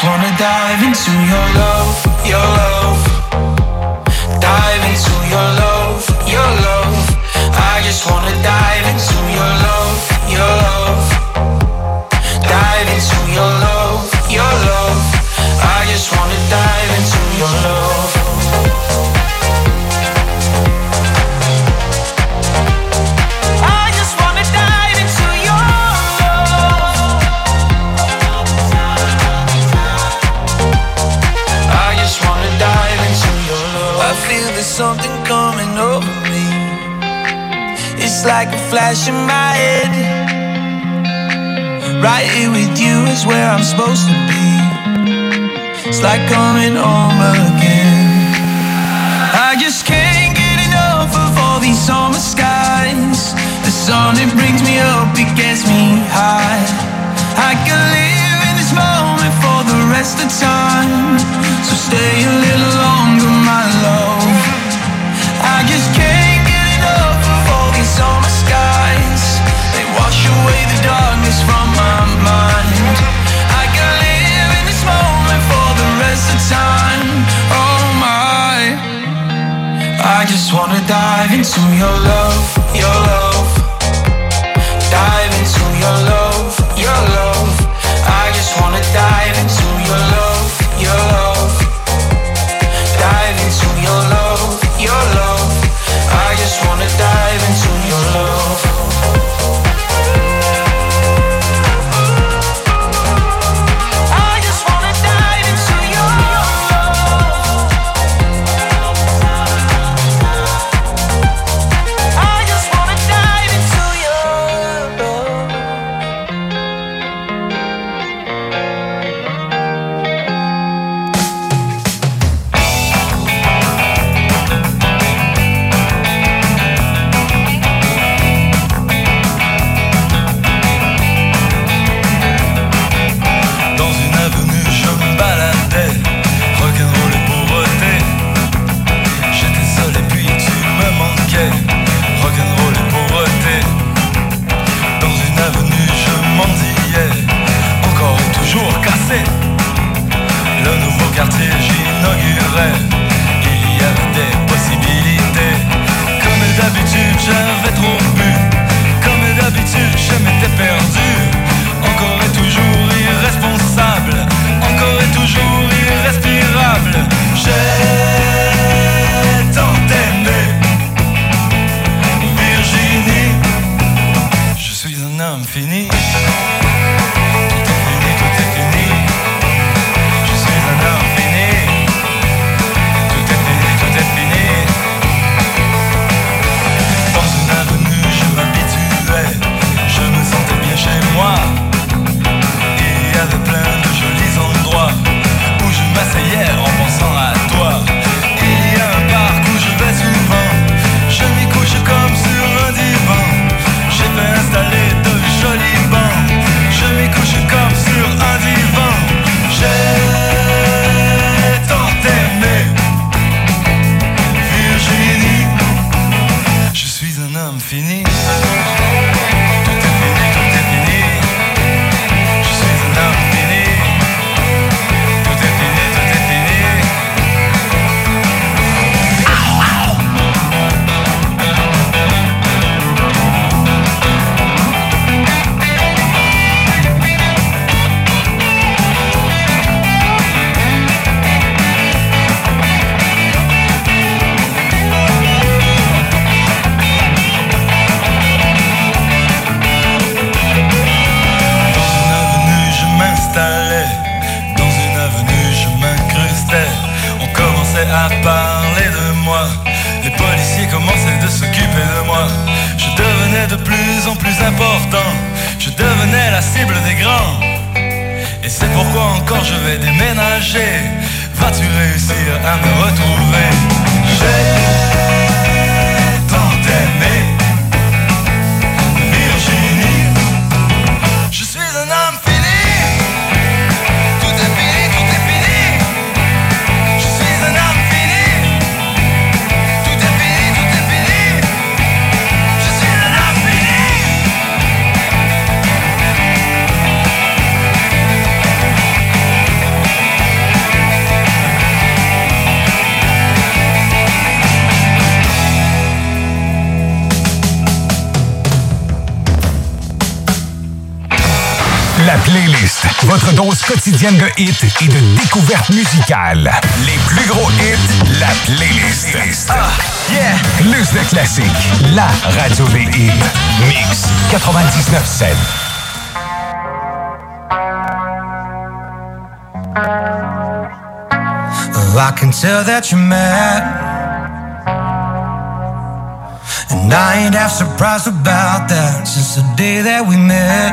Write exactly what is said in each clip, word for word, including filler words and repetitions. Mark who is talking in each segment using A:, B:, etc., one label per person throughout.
A: wanna dive into your love, your love. Dive into your love, your love. I just wanna dive into your love, your love. Dive into your love, your love. I just wanna dive into your love. I just wanna dive into your love. I just wanna dive into your love. I feel there's something coming over me. It's like a flash in my head. Right here with you is where I'm supposed to be. It's like coming home again. I just can't get enough of all these summer skies. The sun, it brings me up, it gets me high. I can live in this moment for the rest of time. So stay a little longer, my love. I just can't get enough of all these summer skies. They wash away the darkness from my mind. I can live in this moment for the rest of time. Oh my, I just wanna dive into your love, your love. Dive into your love, your love. I just wanna dive into your love, your love. Dive into your love, your love. I just wanna dive into your love.
B: Playlist, votre dose quotidienne de hits et de découvertes musicales. Les plus gros hits, la Playlist. Uh, yeah. Plus de classiques, la radio des hits. Mix quatre-vingt-dix-neuf sept.
A: I can tell that you're mad, and I ain't half surprised about that since the day that we met.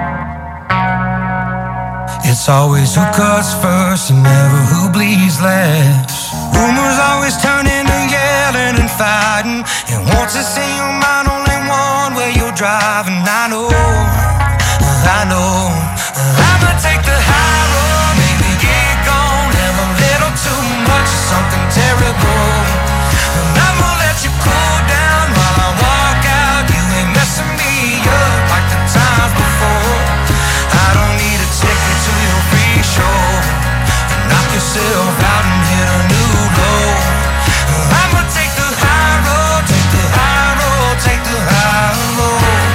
A: It's always who cuts first and never who bleeds last. Rumors always turn into yelling and fighting, and once it's in your mind, only one way you're driving. I know, I know, I'ma take the high road, maybe get gone, have a little too much of something terrible. And I'ma let you cool down while I walk out. You ain't messing me up like the times before. I don't need a ticket to your free show. Knock yourself out and hit a new low. I'ma take the high road, take the high road, take the high road.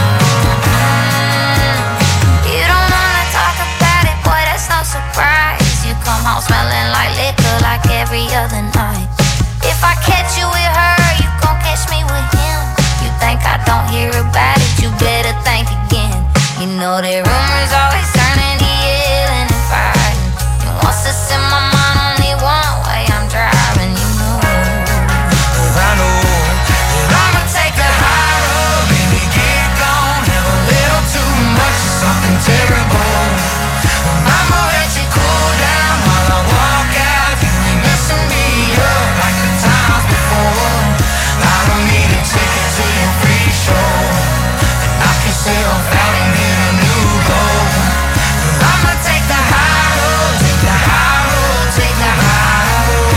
C: You don't wanna talk about it, boy, that's no surprise. You come home smelling like liquor like every other night. If I catch you with her, you gon' catch me with him. You think I don't hear about it, you better think again. You know that rumors always turn into yelling and fighting. And once it's in my mind, only one way I'm driving, you know.
A: I know that I'ma take the high road, baby, get gone, have a little too much of something terrible. I'ma let you cool down while I walk out. You ain't messing me up like the times before. I don't need a ticket to your free show. Knock yourself out and hit a new goal. I'ma take the high road, take the high road, take the high road.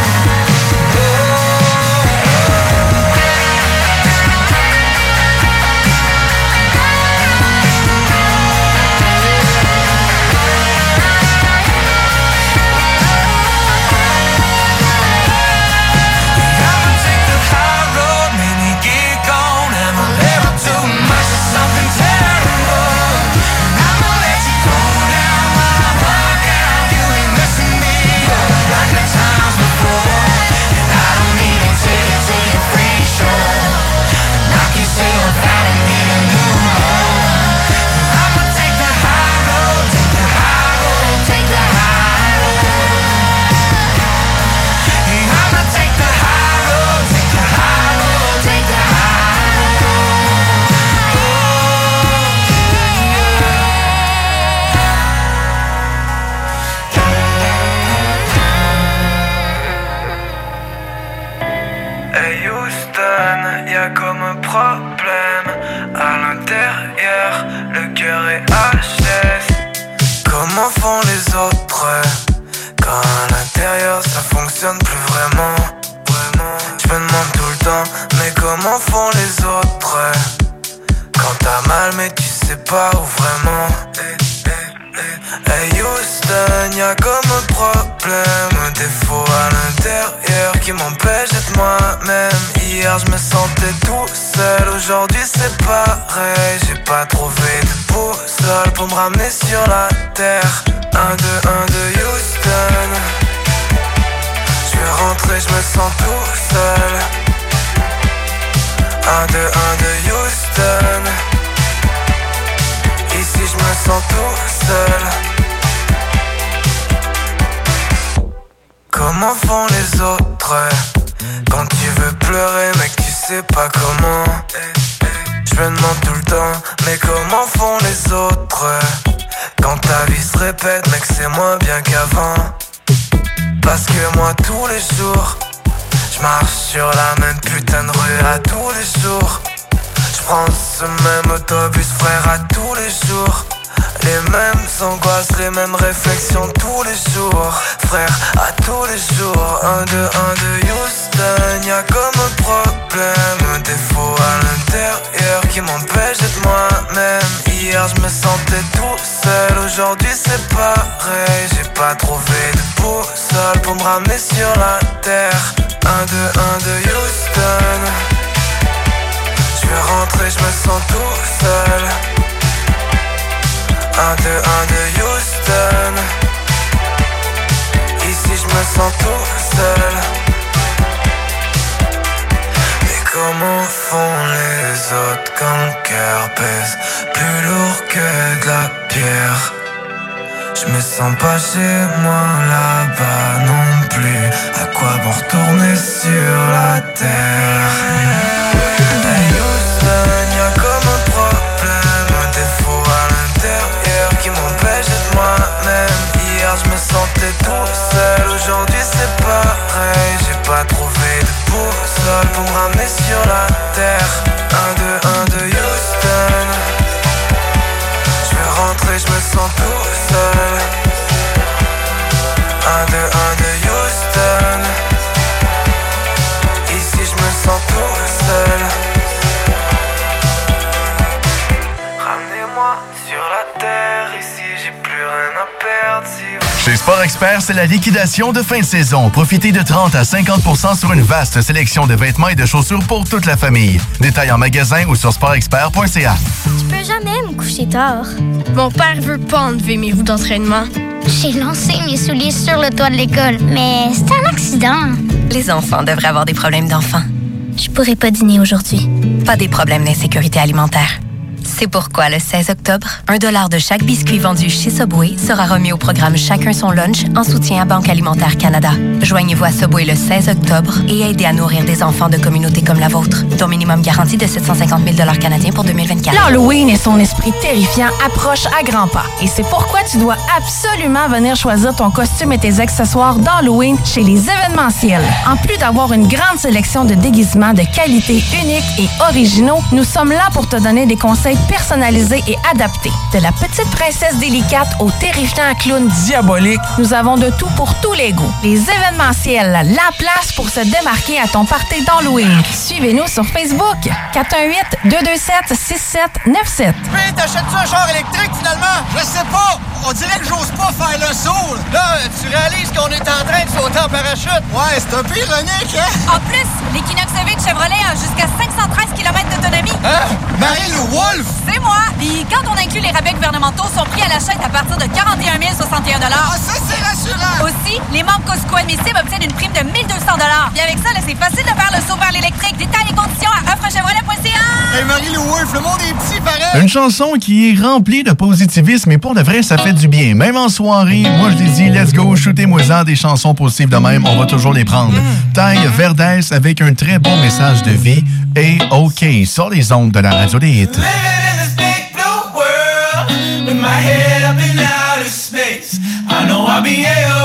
A: I'ma take the high road, maybe get gone, have a little too much of something terrible. I'ma let you cool down while I walk out. You ain't messing me up like the times before. And I don't need a ticket to your free show. Knock yourself out and hit a new low. I'ma take the high road, take the high road, take the high road. I'ma take the high road, take the high road, take the high road. Hey Houston, y'a comme un problème à l'intérieur, le cœur est H S. Comment font les autres quand à l'intérieur ça fonctionne plus vraiment? Vraiment, je me demande tout le temps, mais comment font les autres quand t'as mal mais tu sais pas où vraiment? Hey Houston, y'a comme un problème, un défaut à l'intérieur qui m'empêche d'être moi-même. Hier je me sentais tout seul, aujourd'hui c'est pareil. J'ai pas trouvé de boussole pour me ramener sur la terre. Un, deux, un, deux, Houston. Je vais rentrer, je me sens tout seul. Un, deux, un, deux, Houston. Ici je me sens tout seul. Comment font les autres quand tu veux pleurer mais que tu sais pas comment? Je me demande tout le temps, mais comment font les autres quand ta vie se répète mais que c'est moins bien qu'avant? Parce que moi tous les jours je marche sur la même putain de rue à tous les jours. Je prends ce même autobus frère à tous les jours. Les mêmes angoisses, les mêmes réflexions tous les jours. Frère, à tous les jours. Un, deux, un, deux, Houston. Y'a comme un problème, un défaut à l'intérieur qui m'empêche d'être moi-même. Hier je me sentais tout seul, aujourd'hui c'est pareil. J'ai pas trouvé de boussole pour me ramener sur la terre. Un, deux, un, deux, Houston. Je vais rentrer, je me sens tout seul. un, deux, un de Houston. Ici je me sens tout seul. Mais comment font les autres quand le cœur pèse plus lourd que de la pierre? Je me sens pas chez moi là-bas non plus. À quoi bon retourner sur la terre? Hey Houston, y'a comme un problème, un défaut à l'intérieur qui m'empêche d'être moi-même. Hier je me sentais tout seul, aujourd'hui c'est pareil. J'ai pas trouvé de boussole pour me ramener sur la terre. Un, deux, un de Houston. Je vais rentrer, je me sens tout seul. Un, deux, un de Houston. Ici je me sens tout seul. Ramenez-moi sur la terre. Ici j'ai plus rien à perdre. Si vous...
D: Chez Sport Expert, c'est la liquidation de fin de saison. Profitez de trente à cinquante pour cent sur une vaste sélection de vêtements et de chaussures pour toute la famille. Détails en magasin ou sur sport expert point c a.
E: Je peux jamais me coucher tard.
F: Mon père veut pas enlever mes roues d'entraînement.
E: J'ai lancé mes souliers sur le toit de l'école, mais c'était un accident.
G: Les enfants devraient avoir des problèmes d'enfants.
E: Je pourrais pas dîner aujourd'hui.
G: Pas des problèmes d'insécurité alimentaire. C'est pourquoi le seize octobre, un dollar de chaque biscuit vendu chez Subway sera remis au programme Chacun son lunch en soutien à Banque Alimentaire Canada. Joignez-vous à Subway le seize octobre et aidez à nourrir des enfants de communautés comme la vôtre, dont minimum garanti de sept cent cinquante mille dollars canadiens pour deux mille vingt-quatre.
H: L'Halloween et son esprit terrifiant approchent à grands pas. Et c'est pourquoi tu dois absolument venir choisir ton costume et tes accessoires d'Halloween chez les événementiels. En plus d'avoir une grande sélection de déguisements de qualité unique et originaux, nous sommes là pour te donner des conseils personnalisés et adaptés. De la petite princesse délicate au terrifiant clown diabolique, nous avons de tout pour tous les goûts. Les événementiels, la place pour se démarquer à ton party d'Halloween. Suivez-nous sur Facebook. quatre un huit, deux deux sept, six sept neuf sept.
I: Puis, t'achètes-tu un char électrique, finalement? Je sais pas. On dirait que j'ose pas faire le saut. Là, tu réalises qu'on est en train de sauter en parachute. Ouais, c'est un peu ironique, hein?
J: En plus, l'Equinox E V de Chevrolet a jusqu'à cinq cent treize kilomètres d'autonomie.
I: Hein? Marie-Lou Wolfe?
J: C'est moi. Puis quand on inclut les rabais gouvernementaux, son prix à l'achat est à partir de quarante et un mille soixante et un dollars.
I: Ah, ça, c'est rassurant.
J: Aussi, les membres Costco admissibles obtiennent une prime de mille deux cents dollars. Puis avec ça, là, c'est facile de faire le saut vers l'électrique. Détails et conditions à offre chevrolet point c a.
I: Hey, Marie-Lou Wolfe, le monde est petit, pareil.
D: Une chanson qui est remplie de positivisme, et pour de vrai, ça fait du bien. Même en soirée, moi je les dis, let's go, shootez-moi-en des chansons positives de même, on va toujours les prendre. Taille Verdès avec un très bon message de vie et OK sur les ondes de la radio des hits.
A: With my head up in outer space, I know I'll be able